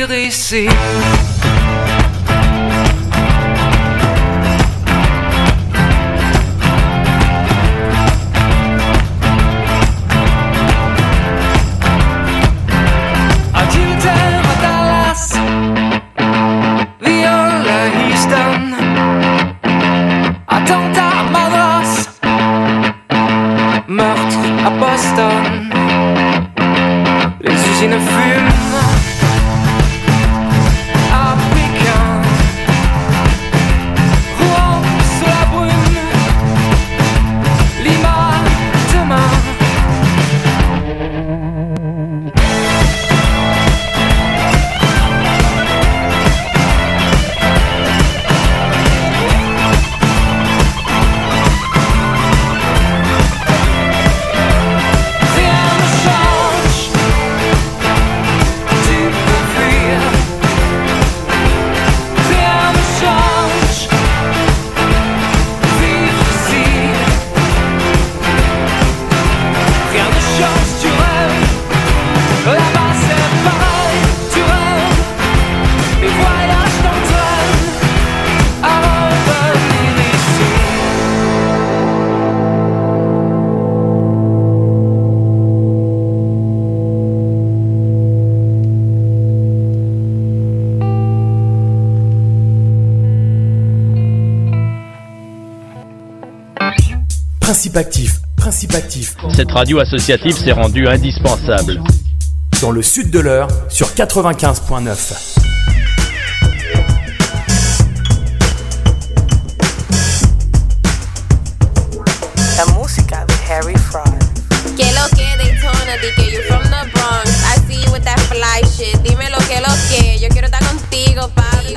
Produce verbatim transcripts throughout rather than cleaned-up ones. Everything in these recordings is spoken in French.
d'ici. Principe actif, principe actif. Cette radio associative s'est rendue indispensable. Dans le sud de l'Eure, sur quatre-vingt-quinze virgule neuf. La música de Harry Fraud. Que lo que Daytona, di que you from the Bronx. I see you with that fly shit. Dime lo que lo que. Yo quiero estar contigo, papi.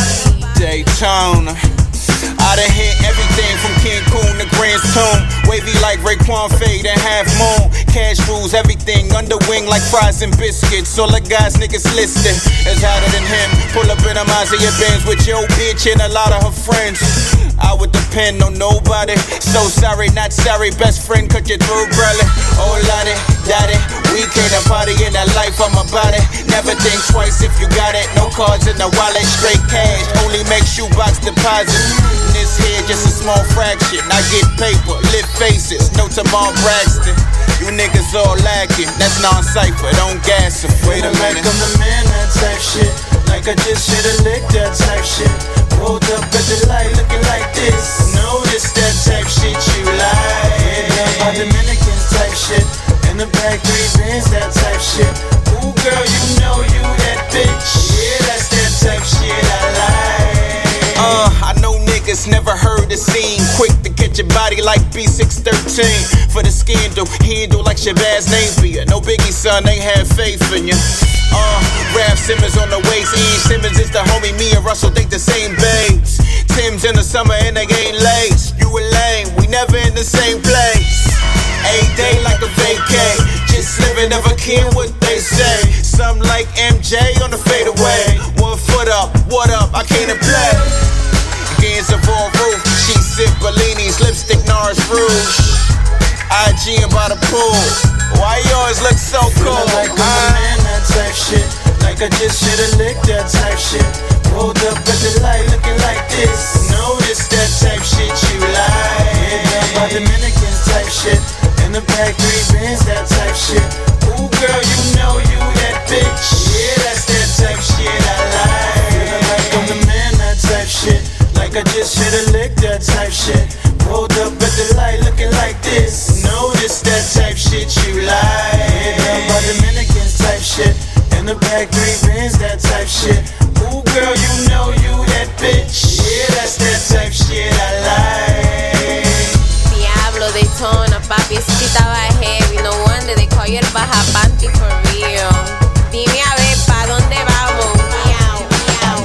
Daytona. I done hit everything from Cancun to Grand Tune. Wavy like Raekwon Fade and Half Moon. Cash rules everything, under wing like fries and biscuits. All the guys niggas listed is hotter than him. Pull up in a Mazda Benz with your bitch and a lot of her friends. I would depend on nobody. So sorry, not sorry. Best friend cut your throat, brother. Oh, lottie, daddy. We came to party in that life on my body. Never think twice if you got it. No cards in the wallet, straight cash. Only make shoebox deposits. This here just a small fraction. I get paper, lit faces. No Tamar Braxton. You niggas all lacking. That's non-cypher. Don't gas them. Wait a minute. Like I'm the man, that type shit. Like I just should've licked that type shit. Rolled up at the light looking like this. Notice that type shit you like. Yeah, my Dominican type shit. In the back, three bins, that type shit. Ooh, girl, you know you that bitch. Yeah, that's that type shit I like. Uh, I know niggas never heard the scene. Quick to catch your body like B six thirteen. For the scandal, handle like Shabazz Napier. No Biggie, son, they have faith in you. Uh, Raph Simmons on the waist. Ian Simmons is the homie. Me and Russell think the same babes. Tim's in the summer and they ain't late. You a lame, we never in the same place. A day like a vacay. Just living, never care what they say. Some like M J on the fadeaway. One foot up, what up? I came to play. Games of all roof. She sip Bellinis, lipstick Nars Rouge. I G and by the pool. Why yours look so cool? Like I'm the man, that type shit. Like I just should've licked that type shit. Rolled up at the light looking like this. Notice that type shit you like. Yeah, my Dominican type shit. In the back, three bins, that type shit. Ooh, girl, you know you that bitch. Yeah, that's that type shit I like. Feeling like I'm the man, that type shit. Like I just should've licked that type shit. Rolled up at the light looking like this. Notice that type shit you like. Yeah, my Dominican type shit. In the back, three bins, that type shit. Ooh, girl, you know you that bitch. Yeah, that's that type shit I like. Diablo, Daytona, papi, ese sí estaba heavy. No wonder they call you el baja panty for real. Dime a ver, ¿pa' dónde vamos? Miau, miau.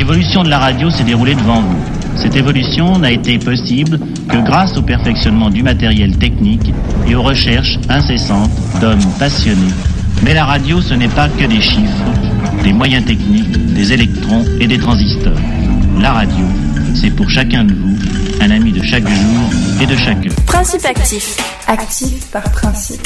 L'évolution de la radio s'est déroulée devant vous. Cette évolution n'a été possible que grâce au perfectionnement du matériel technique et aux recherches incessantes d'hommes passionnés. Mais la radio, ce n'est pas que des chiffres, des moyens techniques, des électrons et des transistors. La radio, c'est pour chacun de vous un ami de chaque jour et de chaque heure. Principe actif. Actif par principe.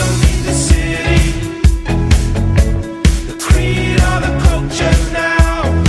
Now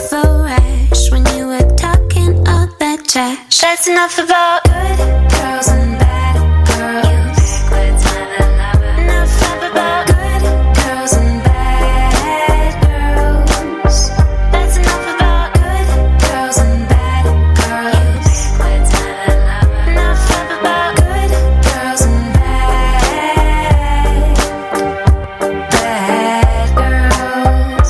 of a rash when you were talking all that trash. That's enough about good girls and bad girls. Enough about good girls and bad girls. That's enough about good girls and bad girls. Enough about good girls and bad, bad girls.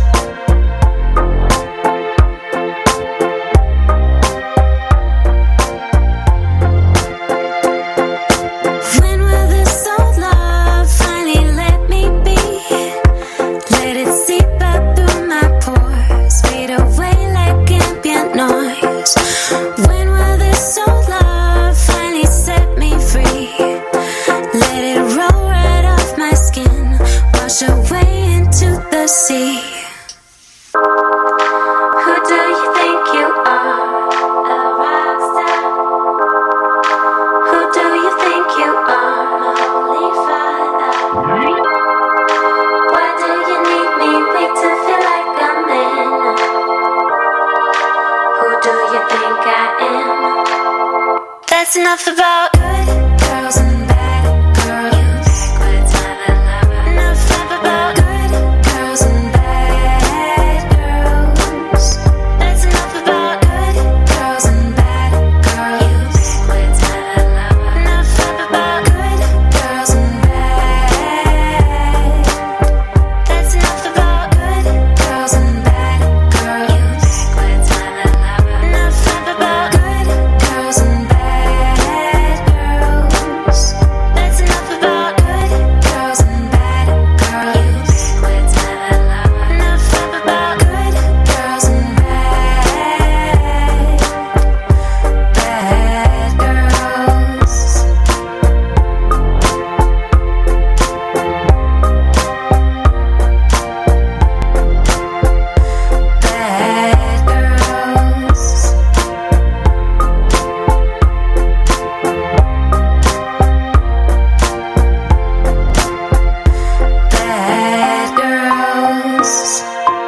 When will this old love finally let me be? Let it seep out through my pores, fade away like ambient noise. When will this old love finally set me free? Let it roll right off my skin, wash away into the sea. Who do you think you are? A rock star? Who do you think you are? My holy father. Why do you need me weak to feel like a man? Who do you think I am? That's enough about good girls and bad girls. Enough about good girls and bad girls. That's enough about good girls and bad girls. Enough about good girls and bad. That's enough about good girls and bad girls. Enough about good girls and bad girls. That's enough about good girls and bad girls. Enough about good girls and bad, bad girls. Bad girls. Bad girls.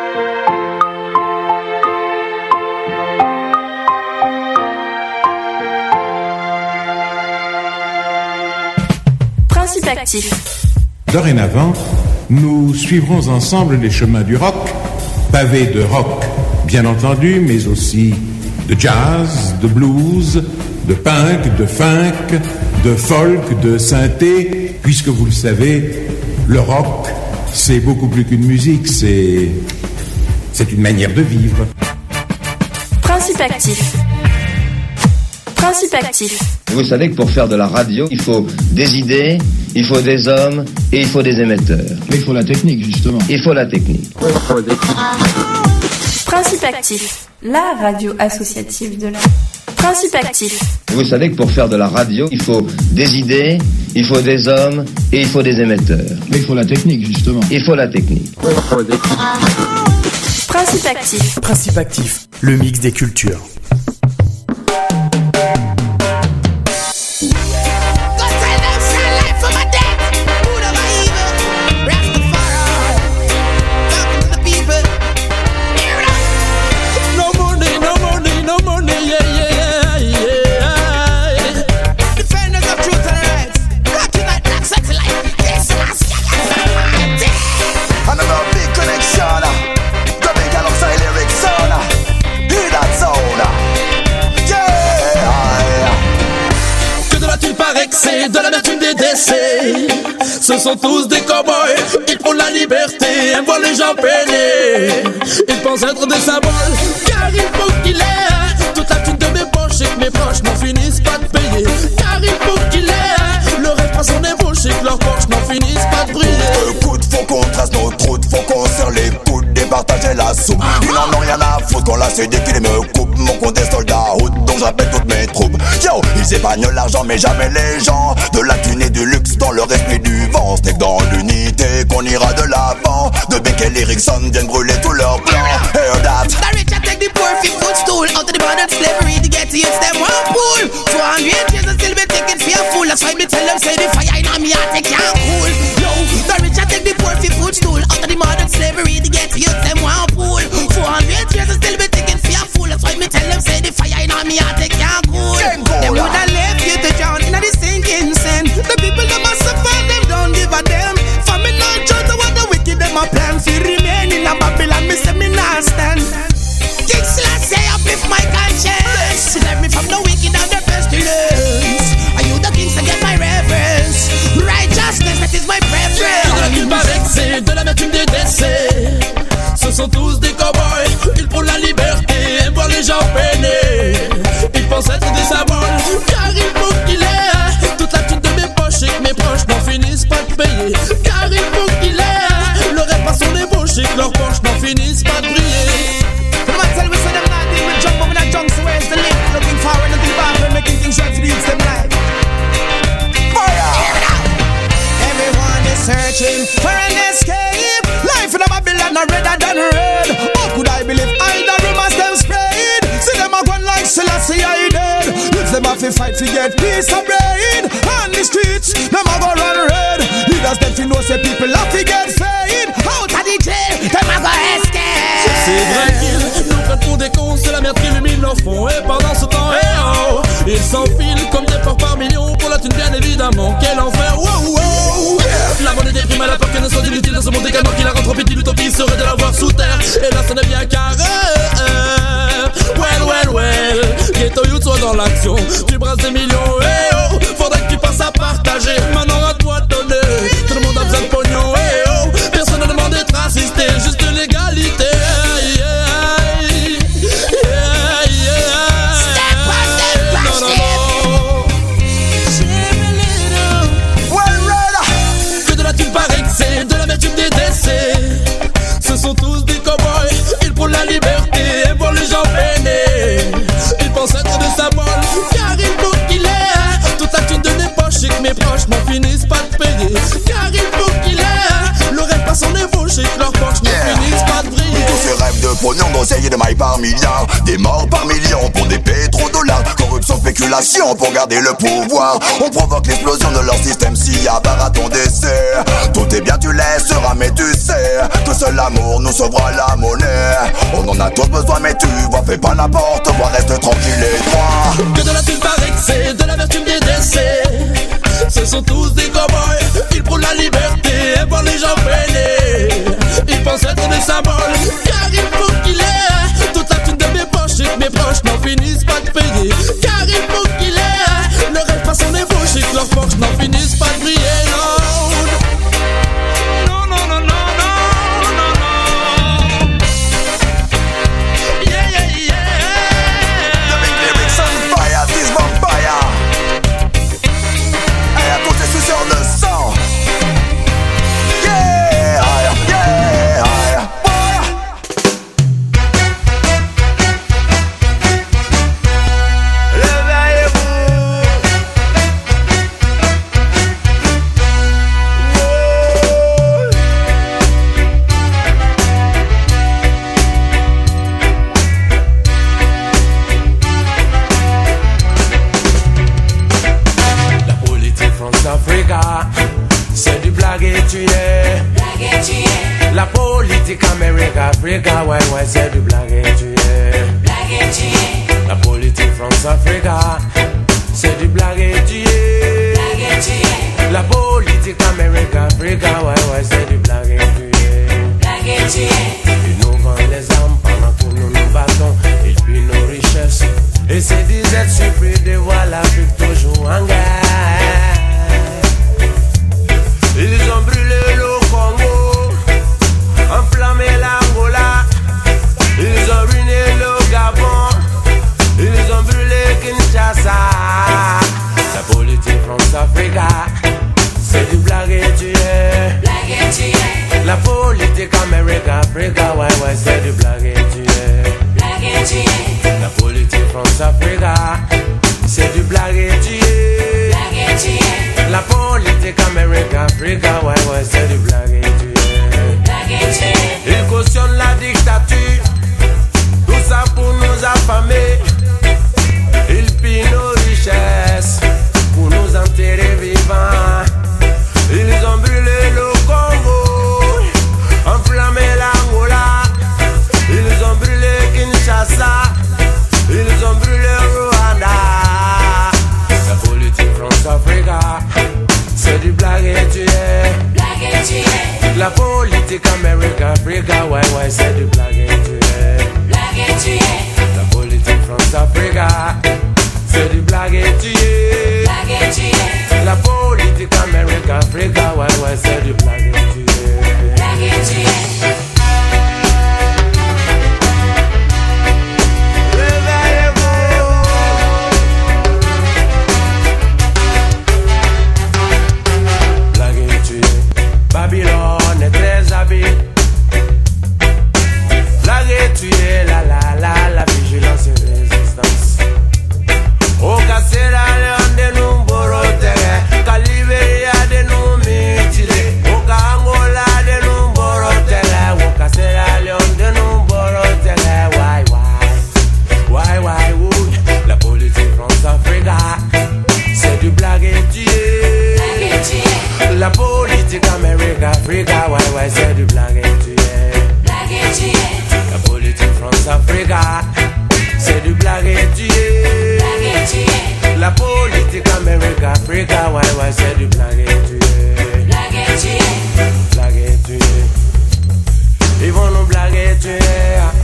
Principe actif. Dorénavant, nous suivrons ensemble les chemins du rock, pavés de rock, bien entendu, mais aussi de jazz, de blues, de punk, de funk, de folk, de synthé, puisque vous le savez, le rock, c'est beaucoup plus qu'une musique, c'est, c'est une manière de vivre. Principe actif. Principe actif. Vous savez que pour faire de la radio, il faut des idées, il faut des hommes et il faut des émetteurs. Mais il faut la technique, justement. Il faut la technique. Principe actif. La radio associative de la. Principe actif. Vous savez que pour faire de la radio, il faut des idées, il faut des hommes et il faut des émetteurs. Mais il faut la technique, justement. Il faut la technique. Principe actif. Principe actif, le mix des cultures. C'est de l'amertume des décès. Ce sont tous des cow-boys. Ils font la liberté, ils voient les gens peiner. Ils pensent être des symboles, car il faut qu'il ait toute la thune de mes poches et que mes proches n'en finissent pas de payer. Car il faut qu'il ait le rêve à son ébauche et que leurs poches n'en finissent pas de briller. Écoute, faut qu'on trace notre route, faut qu'on serre les coudes, départager la soupe. Ils n'en ont rien à foutre qu'on l'a C D qu'ils me coupent. Mon compte est soldat route, donc j'appelle toutes mes troupes. Yo, ils épargnent l'argent mais jamais les gens. De la thune et du luxe dans le respect du vent. C'est que dans l'unité qu'on ira de l'avant. De Beck et Erickson viennent brûler tous leurs plans. Hear that. The rich I take the poor fi footstool. Out of the modern slavery to get to youths them one pool. four hundred years and still be taking fearful. That's why me tell them say the fire in me heart they can't cool. Yo, the rich I take the poor fi footstool. Out of the modern slavery to get to youths them one pool. four hundred years and on me heart, they can't cool. They woulda left you to drown in the sinking sand. The people that must suffer, them don't give a damn. For me not judge what the wicked them a plan. Fi remain in a Babylon, me say me not stand. King Selassie, uplift my conscience. Save me from the wicked and the pestilence. Are you the kings to get my reverence? Righteousness, that is my preference. Il paraît que c'est de l'amertume des décès. Ce sont tous des cow-boys, ils font la liberté, aiment voir les gens peiner. Ils pensent être des symboles, car il faut qu'il ait toute la thune de mes poches et que mes proches n'en finissent pas de payer. Car il faut qu'il ait le rêve à son ébauche et que leurs poches n'en finissent pas de briller. Tell me, say them not deal with jump over that junk, so where's the link? Looking forward to the back, making things right to reach them life. Fire! Everyone is searching for an escape. Life in a Babylon are redder than red. How could I believe I the rumors them spread? See them a gone like Selassie I dead. If them have to fight to get peace of brain. On the streets, them a go run red. Leaders them fi know say people have to get fade. Out of the jail, them a go escape. C'est vrai qu'ils nous prennent pour des cons, c'est la merde qui illumine leur fond. Et pendant ce temps, eh oh, ils s'enfilent comme des porcs par millions. Pour la thune bien évidemment, quel enfer, wow wow. La monnaie déprime à la peur qu'elle ne soit inutile dans ce monde également. Qui la rend trop petite, l'utopie serait de la voir sous terre. Et là ce n'est bien carré. Well, well, well, Ghetto Youth soit dans l'action. Tu brasses des millions, eh oh. Faudrait que tu passes à partager. Maintenant à toi de donner. Tout le monde a besoin de pognon, eh oh. Personne ne demande d'être assisté, juste l'égalité. Ce sont tous des cow-boys, ils pour la liberté, et pour les gens peinés. Ils pensent être des symboles, car il faut qu'il ait toute la thune de mes poches et que mes proches n'en finissent pas de payer. Car il faut qu'il ait le rêve à son ébauche et que leurs poches n'en yeah. finissent pas de briller. Tous ces rêves de pognon, d'oseille et de mailles par milliards. Des morts par millions pour des pétrodollars. Corruption, spéculation pour garder le pouvoir. On provoque l'explosion de leur système si à barre à ton décès. Tout est bien, tu laisseras, mais tu sais que seul l'amour nous sauvera la monnaie. On en a tous besoin, mais tu vois, fais pas n'importe quoi, reste tranquille et droit. Que de la thune par excès, de l'amertume des décès. Ce sont tous des cow-boys, ils pour la liberté, et pour les gens peinés. Ils pensent être des symboles, car il faut qu'il ait toute la thune de mes poches et que mes proches n'en finissent pas de payer. Car il faut qu'il ait le rêve à son ébauche et que leurs poches n'en finissent pas de briller. Non, non, non, non, non, non, non. Yeah, yeah, yeah. The big lyrics on fire, this vampire. Et à tous ces suceurs de sang. Yeah, yeah, yeah. C'est du blague et tu es. La politique Amérique, Africa, ouais, ouais, c'est du blague et tu es. La politique France, Africa, c'est du blague et tu es. La politique Amérique, Africa, ouais, ouais, c'est du blague et tu es. Ils nous vendent les armes pendant que nous nous battons. Ils pillent nos richesses. Et c'est des aides surpris de voir l'Afrique toujours en guerre. Ils ont brûlé le Congo, enflammé l'Angola. Ils ont ruiné le Gabon, ils ont brûlé Kinshasa. La politique France-Africa, c'est du blague et tu es. La politique Amérique-Africa, ouais, ouais, c'est du blague et tu es. La politique France-Africa, blague et tuer. Blague et tuer. La politique Amérique, Africa, ouais, ouais, c'est du blague et tuer. Blague et tuer. Babylone est très habile. Blague et tuer, la la la, la vigilance et résistance. Au Cassera, de nous borotere. Caliberia de nous mutiler. Au Angola de nous borotere. Au Cassera, de nous borotere. Why, why, why, why, would la politique France-Africa, c'est du blague et tuer. Blague et tuer. La politique Amérique, Africa, ouais, ouais, c'est du blague et tuer. Blague et tuer. La politique France-Africa, c'est du blague et tuer. Blague et tuer. La politique Amérique, Africa, ouais, ouais, c'est du blague et tuer. Blague et tuer. Blague et tuer. Ils vont nous blaguer et tuer.